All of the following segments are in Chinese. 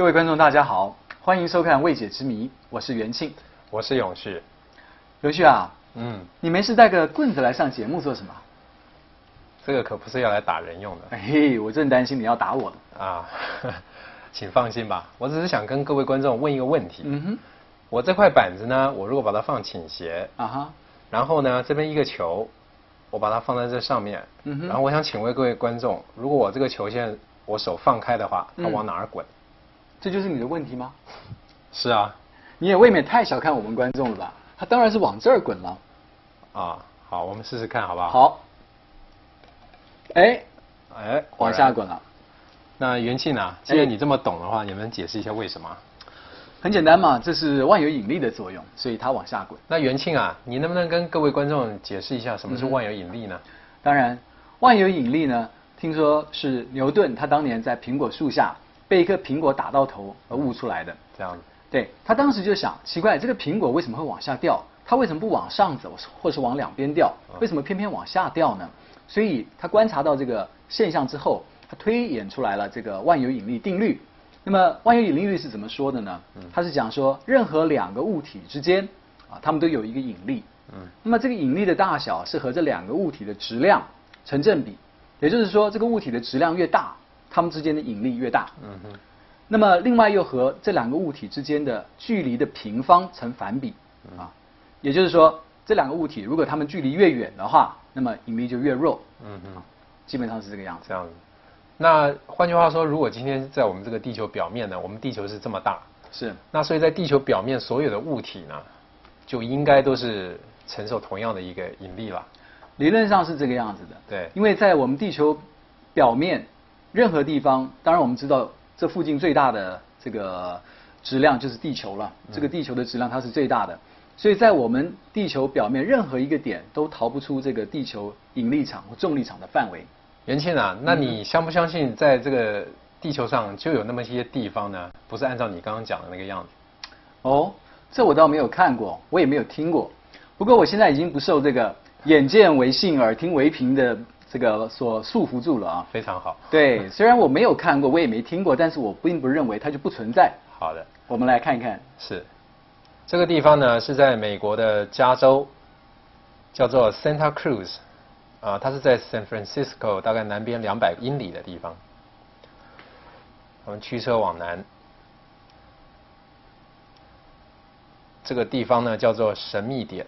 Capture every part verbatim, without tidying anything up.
各位观众，大家好，欢迎收看《未解之谜》，我是元庆， 我是永旭。 永旭啊， 嗯， 你没事带个棍子来上节目做什么？ 这个可不是要来打人用的。 哎嘿，我正担心你要打我的啊，请放心吧，我只是想跟各位观众问一个问题。 嗯哼， 我这块板子呢，我如果把它放倾斜， 啊哈， 然后呢这边一个球，我把它放在这上面， 嗯哼， 然后我想请问各位观众，如果我这个球现在我手放开的话，它往哪儿滚？ 嗯，这就是你的问题吗？ 是啊。 你也未免太小看我们观众了吧？它当然是往这儿滚了。 啊，好，我们试试看好不好？ 好。哎， 哎， 往下滚了。 那元庆啊，既然你这么懂的话，你能解释一下为什么？ 很简单嘛，这是万有引力的作用，所以它往下滚。 那元庆啊，你能不能跟各位观众解释一下什么是万有引力呢？ 嗯、当然，万有引力呢，听说是牛顿他当年在苹果树下被一颗苹果打到头而悟出来的。 这样子。 对，他当时就想，奇怪，这个苹果为什么会往下掉？它为什么不往上走，或是往两边掉？为什么偏偏往下掉呢？所以他观察到这个现象之后，他推演出来了这个万有引力定律。那么万有引力律是怎么说的呢？他是讲说，任何两个物体之间啊，它们都有一个引力。嗯。那么这个引力的大小是和这两个物体的质量成正比，也就是说，这个物体的质量越大，它们之间的引力越大。嗯哼。那么另外又和这两个物体之间的距离的平方成反比啊，也就是说，这两个物体如果它们距离越远的话，那么引力就越弱。嗯哼，基本上是这个样子。 这样子。那换句话说，如果今天在我们这个地球表面呢，我们地球是这么大， 是。 那所以在地球表面所有的物体呢，就应该都是承受同样的一个引力了。 理论上是这个样子的。 对。 因为在我们地球表面任何地方，当然我们知道这附近最大的这个质量就是地球了。这个地球的质量它是最大的，所以在我们地球表面任何一个点都逃不出这个地球引力场或重力场的范围。 元庆啊，那你相不相信在这个地球上就有那么一些地方呢，不是按照你刚刚讲的那个样子？ 哦，这我倒没有看过，我也没有听过。不过我现在已经不受这个眼见为信耳听为凭的这个所束缚住了啊。 非常好。 对，虽然我没有看过，我也没听过，但是我并不认为它就不存在。 好的， 我们来看一看。 是，这个地方呢是在美国的加州，叫做 Santa Cruz。啊，它是在 San Francisco 大概南边两百英里的地方。我们驱车往南，这个地方呢叫做神秘点。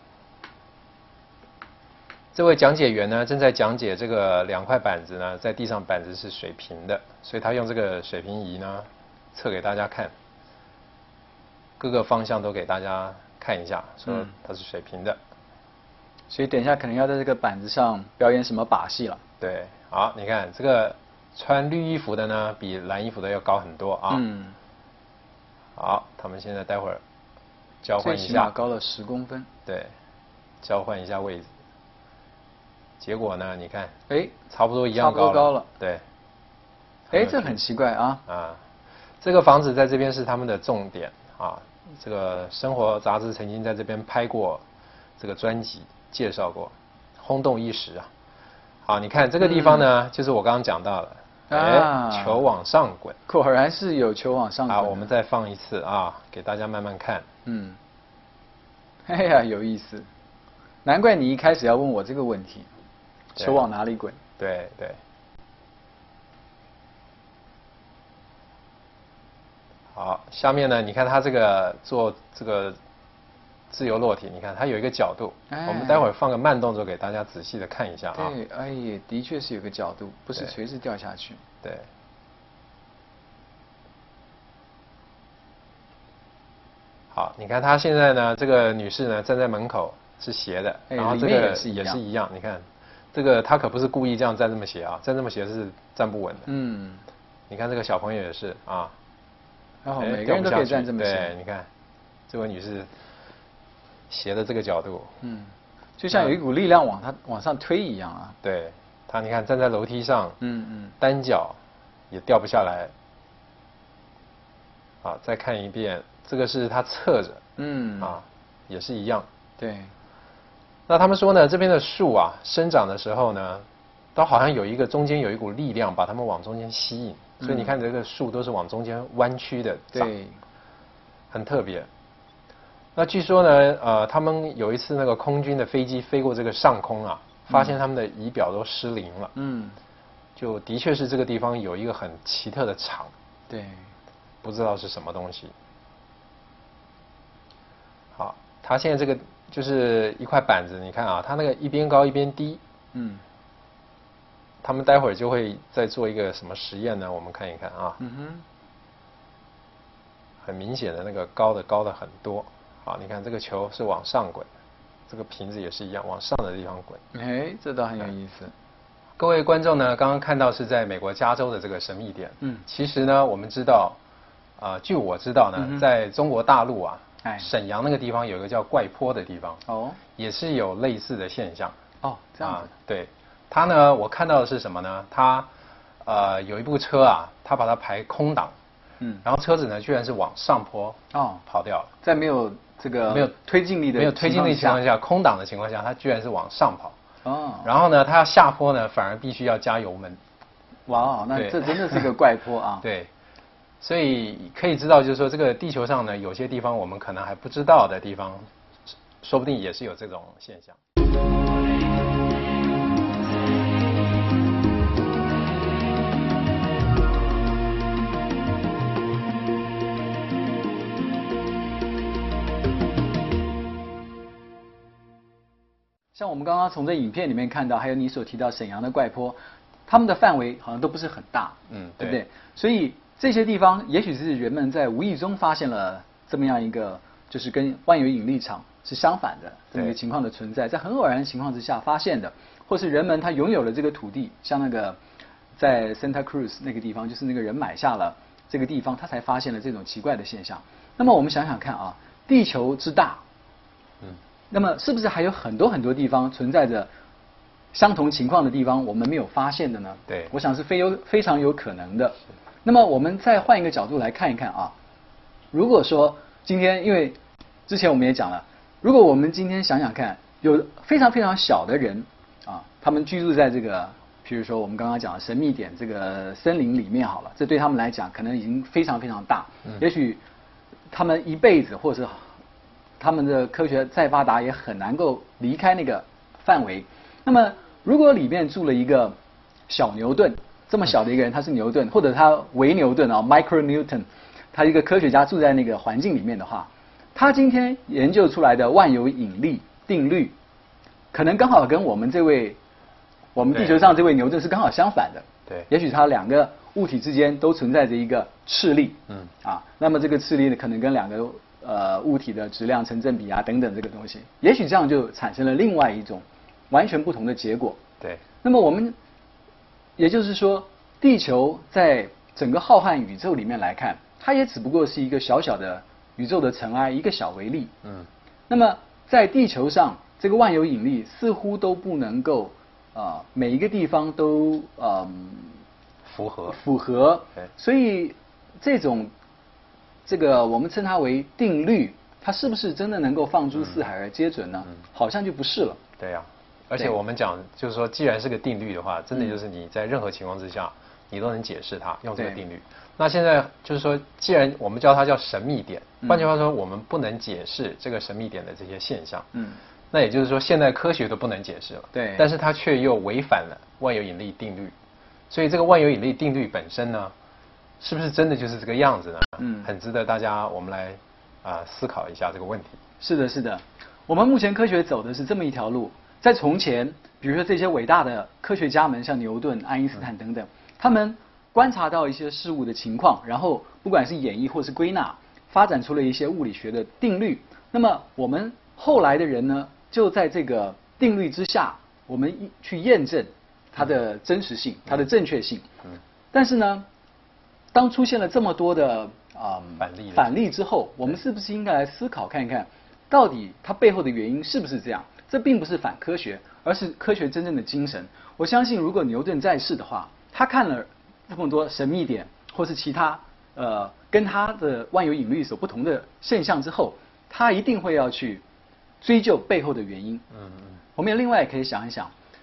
这位讲解员呢正在讲解这个两块板子呢，在地上板子是水平的，所以他用这个水平仪呢测给大家看，各个方向都给大家看一下，说它是水平的。嗯， 所以等一下可能要在这个板子上表演什么把戏了。 对，好，你看这个穿绿衣服的呢，比蓝衣服的要高很多啊。嗯。好，他们现在待会儿交换一下。 最起码高了十公分。 对，交换一下位置。结果呢，你看， 哎， 差不多一样高了。 差不多高了。 对。 哎，这很奇怪啊。 啊，这个房子在这边是他们的重点啊。这个生活杂志曾经在这边拍过这个专辑。介绍过，轰动一时啊！好，你看这个地方呢，嗯、就是我刚刚讲到的，哎、啊，球往上滚， 果然是有球往上滚。 好，我们再放一次啊，给大家慢慢看。嗯， 哎呀，有意思，难怪你一开始要问我这个问题，球往哪里滚？ 对对。好，下面呢，你看它这个做这个。自由落体，你看它有一个角度，哎、我们待会儿放个慢动作给大家仔细的看一下啊。 对，哎也的确是有个角度，不是垂直掉下去。 对。好，你看她现在呢，这个女士呢站在门口是斜的， 哎、 然后这个也是一样，你看这个她可不是故意这样站这么斜啊，站这么斜是站不稳的。嗯。你看这个小朋友也是啊。 然后每个人都可以站这么斜。 对，你看这位女士。斜的这个角度， 嗯，就像有一股力量往它往上推一样啊。 对，他你看站在楼梯上，嗯嗯，单脚也掉不下来。好，再看一遍，这个是他侧着，嗯，啊，也是一样。 对。 那他们说呢，这边的树啊，生长的时候呢，都好像有一个中间有一股力量把它们往中间吸引。 所以你看这个树都是往中间弯曲的长， 对， 很特别。那据说呢，呃，他们有一次那个空军的飞机飞过这个上空啊，发现他们的仪表都失灵了。嗯，就的确是这个地方有一个很奇特的场。 对， 不知道是什么东西。好，它现在这个就是一块板子，你看啊，它那个一边高一边低。嗯。他们待会儿就会再做一个什么实验呢？我们看一看啊。嗯哼。很明显的那个高的高的很多。好，你看这个球是往上滚，这个瓶子也是一样往上的地方滚。 哎，这倒很有意思。 各位观众呢，刚刚看到是在美国加州的这个神秘点。嗯。其实呢，我们知道，啊、呃，据我知道呢，嗯、在中国大陆啊，哎，沈阳那个地方有一个叫怪坡的地方。哦。也是有类似的现象。 哦，这样子。 啊、对。它呢，我看到的是什么呢？它，呃，有一部车啊，它把它排空档。嗯。然后车子呢，居然是往上坡。哦。跑掉了。 在没有这个没有推进力的没有推进力情况下，空档的情况下，它居然是往上跑。 哦， 然后呢，它要下坡呢，反而必须要加油门。 哇，那这真的是个怪坡啊！ 对，所以可以知道，就是说这个地球上呢，有些地方我们可能还不知道的地方，说不定也是有这种现象。 像我们刚刚从这影片里面看到，还有你所提到沈阳的怪坡，他们的范围好像都不是很大，嗯，对不对？所以这些地方也许是人们在无意中发现了这么样一个，就是跟万有引力场是相反的这么一个情况的存在，在很偶然的情况之下发现的，或是人们他拥有了这个土地，像那个在 Santa Cruz 那个地方，就是那个人买下了这个地方，他才发现了这种奇怪的现象。那么我们想想看啊，地球之大，嗯。那么是不是还有很多很多地方存在着相同情况的地方，我们没有发现的呢？ 对， 我想是非有非常有可能的。那么我们再换一个角度来看一看啊，如果说今天，因为之前我们也讲了，如果我们今天想想看，有非常非常小的人啊，他们居住在这个，譬如说我们刚刚讲的神秘点这个森林里面好了，这对他们来讲可能已经非常非常大，嗯、也许他们一辈子或者是他们的科学再发达也很难够离开那个范围。那么，如果里面住了一个小牛顿，这么小的一个人，他是牛顿，或者他为牛顿啊 ，micro Newton， 他一个科学家住在那个环境里面的话，他今天研究出来的万有引力定律，可能刚好跟我们这位我们地球上这位牛顿是刚好相反的。 对， 也许它两个物体之间都存在着一个斥力。嗯。啊，那么这个斥力呢，可能跟两个呃，物体的质量成正比啊，等等这个东西，也许这样就产生了另外一种完全不同的结果。 对。 那么我们，也就是说，地球在整个浩瀚宇宙里面来看，它也只不过是一个小小的宇宙的尘埃，一个小微粒。嗯。那么在地球上，这个万有引力似乎都不能够啊、呃，每一个地方都嗯、呃、 符合符合。对。所以这种。这个我们称它为定律，它是不是真的能够放诸四海而皆准呢？嗯、好像就不是了。 对呀、啊，而且我们讲就是说，既然是个定律的话，真的就是你在任何情况之下，你都能解释它，用这个定律。那现在就是说，既然我们叫它叫神秘点，换句话说，我们不能解释这个神秘点的这些现象。嗯。那也就是说，现在科学都不能解释了。 对。 但是它却又违反了万有引力定律，所以这个万有引力定律本身呢？是不是真的就是这个样子呢？嗯，很值得大家我们来啊、呃、思考一下这个问题。 是的，是的，我们目前科学走的是这么一条路。在从前，比如说这些伟大的科学家们，像牛顿、爱因斯坦等等，他们观察到一些事物的情况，然后不管是演绎或是归纳，发展出了一些物理学的定律。那么我们后来的人呢，就在这个定律之下，我们去验证它的真实性、它的正确性。嗯，但是呢，当出现了这么多的啊、 嗯、反例反例之后，我们是不是应该来思考看看，到底它背后的原因是不是这样？这并不是反科学，而是科学真正的精神。我相信，如果牛顿在世的话，他看了这么多神秘点，或是其他呃跟他的万有引力所不同的现象之后，他一定会要去追究背后的原因。嗯嗯。我们也另外也可以想一想，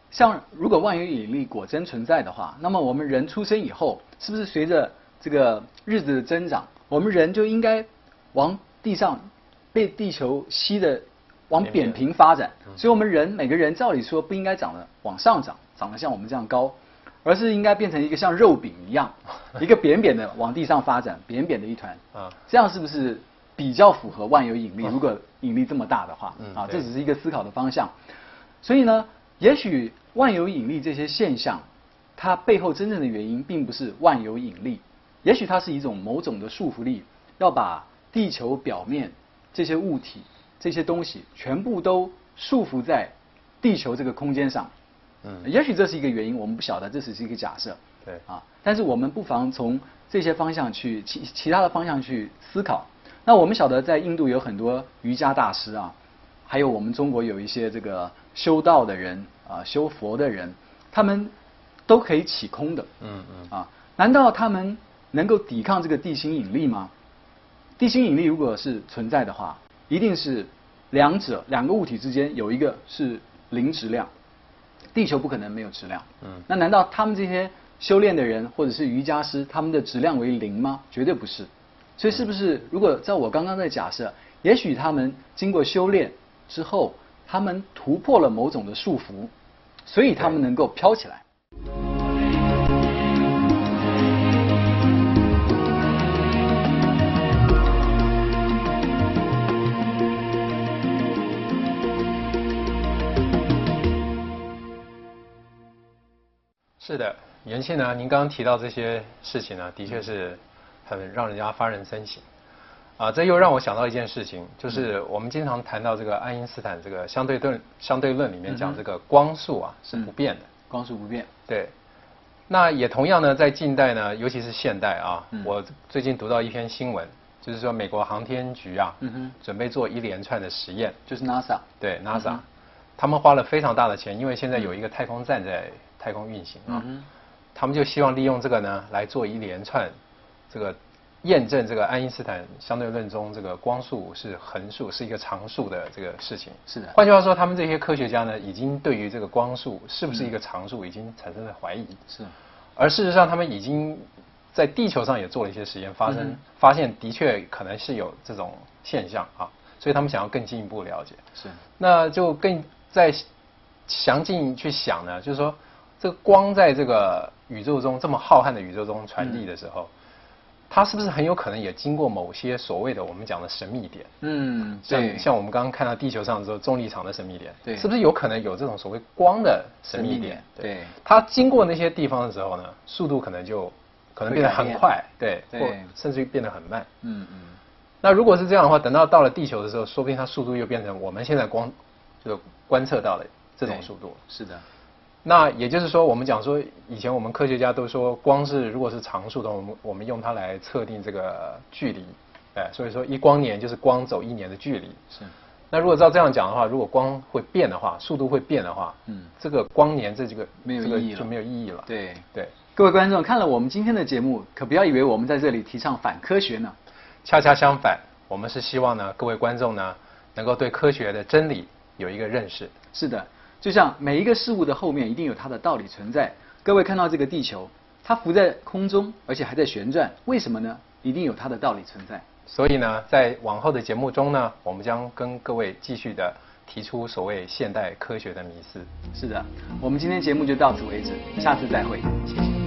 像如果万有引力果真存在的话，那么我们人出生以后，是不是随着这个日子的增长，我们人就应该往地上被地球吸的往扁平发展？所以我们人每个人照理说不应该长得往上长，长得像我们这样高，而是应该变成一个像肉饼一样，一个扁扁的往地上发展，扁扁的一团。啊，这样是不是比较符合万有引力？如果引力这么大的话，啊，这只是一个思考的方向。所以呢，也许万有引力这些现象，它背后真正的原因并不是万有引力，也许它是一种某种的束缚力，要把地球表面这些物体、这些东西全部都束缚在地球这个空间上。嗯，也许这是一个原因，我们不晓得，这只是一个假设。 对啊，但是我们不妨从这些方向去其其他的方向去思考。那我们晓得，在印度有很多瑜伽大师啊，还有我们中国有一些这个修道的人啊、修佛的人，他们都可以起空的。嗯嗯啊，难道他们能够抵抗这个地心引力吗？地心引力如果是存在的话，一定是两者两个物体之间有一个是零质量，地球不可能没有质量。嗯，那难道他们这些修炼的人或者是瑜伽师，他们的质量为零吗？绝对不是。所以是不是如果照我刚刚的假设，也许他们经过修炼之后，他们突破了某种的束缚，所以他们能够飘起来。 是的，元庆呢，您刚刚提到这些事情呢，的确是很让人家发人深省。啊，这又让我想到一件事情，就是我们经常谈到这个爱因斯坦这个相对论相对论里面讲这个光速啊是不变的， 光速不变。 对。那也同样呢，在近代呢，尤其是现代啊，我最近读到一篇新闻，就是说美国航天局啊，准备做一连串的实验， 就是 NASA。 对 NASA，他们花了非常大的钱，因为现在有一个太空站在太空运行啊，他们就希望利用这个呢来做一连串这个。验证这个爱因斯坦相对论中这个光速是横数，是一个常数的这个事情。 是的。 换句话说，他们这些科学家呢，已经对于这个光速是不是一个常数，已经产生了怀疑。 是。 而事实上，他们已经在地球上也做了一些实验，发生、嗯、发现的确可能是有这种现象啊，所以他们想要更进一步了解。 是。 那就更再详尽去想呢，就是说，这个光在这个宇宙中这么浩瀚的宇宙中传递的时候。嗯，它是不是很有可能也经过某些所谓的我们讲的神秘点？嗯，像像我们刚刚看到地球上的时候，重力场的神秘点，对，是不是有可能有这种所谓光的神秘点？对，对它经过那些地方的时候呢，速度可能就可能变得很快，对，或甚至于变得很慢。嗯嗯。那如果是这样的话，等到到了地球的时候，说不定它速度又变成我们现在光就观测到的这种速度。 是的。 那也就是说，我们讲说，以前我们科学家都说，光是如果是常数的，我们我们用它来测定这个距离，哎，所以说一光年就是光走一年的距离。是。那如果照这样讲的话，如果光会变的话，速度会变的话，嗯，这个光年这几个没有意义了， 就没有意义了。 对对。 各位观众，看了我们今天的节目，可不要以为我们在这里提倡反科学呢。 恰恰相反，我们是希望呢，各位观众呢，能够对科学的真理有一个认识。 是的。就像每一个事物的后面一定有它的道理存在。各位看到这个地球，它浮在空中，而且还在旋转，为什么呢？一定有它的道理存在。 所以呢，在往后的节目中呢，我们将跟各位继续的提出所谓现代科学的迷思。 是的，我们今天节目就到此为止，下次再会，谢谢。